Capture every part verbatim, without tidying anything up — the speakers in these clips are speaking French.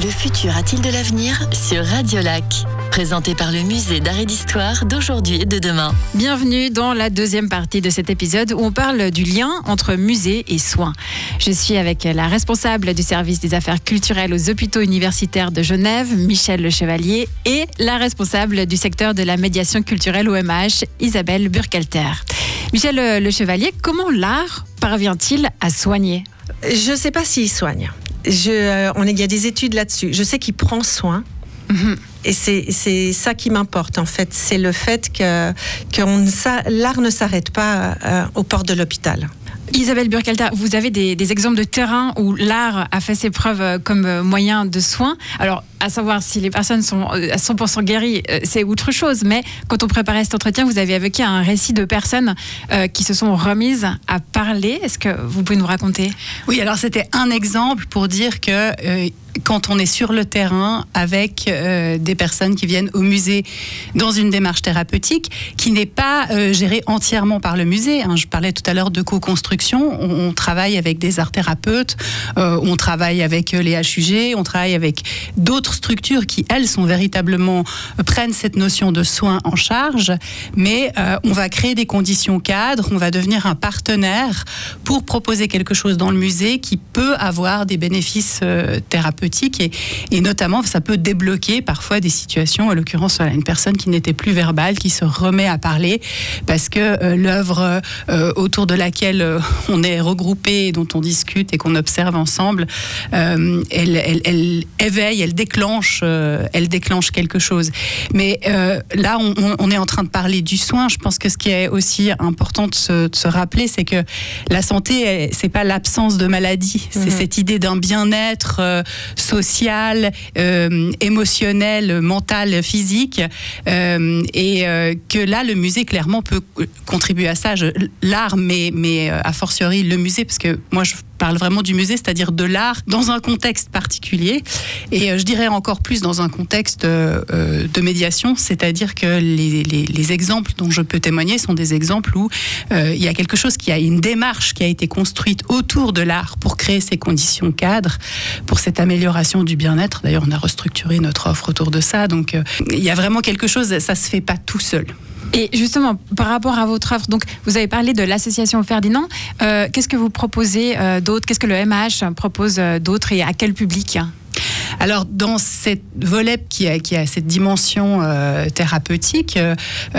Le futur a-t-il de l'avenir sur Radio Lac? Présenté par le musée d'art et d'histoire d'aujourd'hui et de demain. Bienvenue dans la deuxième partie de cet épisode où on parle du lien entre musée et soins. Je suis avec la responsable du service des affaires culturelles aux hôpitaux universitaires de Genève, Michel Le Chevalier, et la responsable du secteur de la médiation culturelle au M H, Isabelle Burkhalter. Michel Le Chevalier, comment l'art parvient-il à soigner? Je ne sais pas s'il soigne. Je, euh, on, il y a des études là-dessus. Je sais qu'il prend soin. Mmh. Et c'est, c'est ça qui m'importe, en fait. C'est le fait que, que on, ça, l'art ne s'arrête pas euh, aux portes de l'hôpital. Isabelle Burkhalter, vous avez des, des exemples de terrain où l'art a fait ses preuves comme moyen de soin. Alors, à savoir si les personnes sont à cent pour cent guéries, c'est autre chose. Mais quand on préparait cet entretien, vous avez évoqué un récit de personnes euh, qui se sont remises à parler. Est-ce que vous pouvez nous raconter? Oui, alors c'était un exemple pour dire que euh, quand on est sur le terrain avec euh, des personnes qui viennent au musée dans une démarche thérapeutique qui n'est pas euh, gérée entièrement par le musée. Hein. Je parlais tout à l'heure de co-construction. On, on travaille avec des art thérapeutes, euh, on travaille avec les H U G, on travaille avec d'autres structures qui, elles, sont véritablement euh, prennent cette notion de soin en charge, mais euh, on va créer des conditions cadres, on va devenir un partenaire pour proposer quelque chose dans le musée qui peut avoir des bénéfices euh, thérapeutiques et, et notamment ça peut débloquer parfois des situations, en l'occurrence voilà, une personne qui n'était plus verbale, qui se remet à parler parce que euh, l'œuvre euh, autour de laquelle euh, on est regroupé, dont on discute et qu'on observe ensemble, euh, elle, elle, elle éveille, elle déclenche, euh, elle déclenche quelque chose. Mais euh, là, on, on est en train de parler du soin. Je pense que ce qui est aussi important de se, de se rappeler, c'est que la santé, c'est pas l'absence de maladie. C'est mmh. cette idée d'un bien-être euh, social, euh, émotionnel, mental, physique, euh, et euh, que là, le musée clairement peut contribuer à ça. Je, l'art, mais mais a fortiori le musée, parce que moi je parle vraiment du musée, c'est-à-dire de l'art dans un contexte particulier, et euh, je dirais encore plus dans un contexte euh, de médiation, c'est-à-dire que les, les, les exemples dont je peux témoigner sont des exemples où euh, il y a quelque chose qui a une démarche qui a été construite autour de l'art pour créer ces conditions cadres, pour cette amélioration du bien-être. D'ailleurs, on a restructuré notre offre autour de ça, donc euh, il y a vraiment quelque chose, ça se fait pas tout seul. Et justement, par rapport à votre offre, donc vous avez parlé de l'association Ferdinand. Euh, qu'est-ce que vous proposez euh, d'autre? Qu'est-ce que le M H propose euh, d'autre et à quel public? Alors, dans cette volet qui a, qui a cette dimension euh, thérapeutique, euh,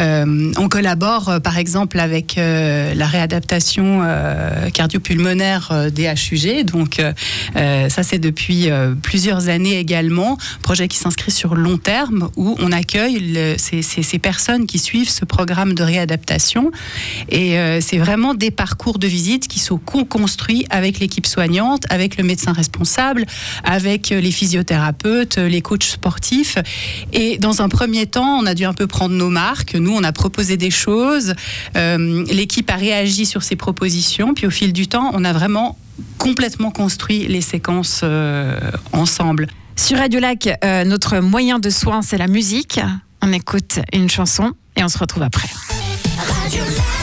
on collabore euh, par exemple avec euh, la réadaptation euh, cardio-pulmonaire euh, des H U G. Donc, euh, ça, c'est depuis euh, plusieurs années également. Projet qui s'inscrit sur long terme où on accueille le, ces, ces, ces personnes qui suivent ce programme de réadaptation. Et euh, c'est vraiment des parcours de visite qui sont co-construits avec l'équipe soignante, avec le médecin responsable, avec les physiothérapeutes, les coachs sportifs. Et dans un premier temps, on a dû un peu prendre nos marques. Nous, on a proposé des choses. Euh, l'équipe a réagi sur ces propositions. Puis au fil du temps, on a vraiment complètement construit les séquences euh, ensemble. Sur Radio Lac, euh, notre moyen de soin, c'est la musique. On écoute une chanson et on se retrouve après. Radio Lac.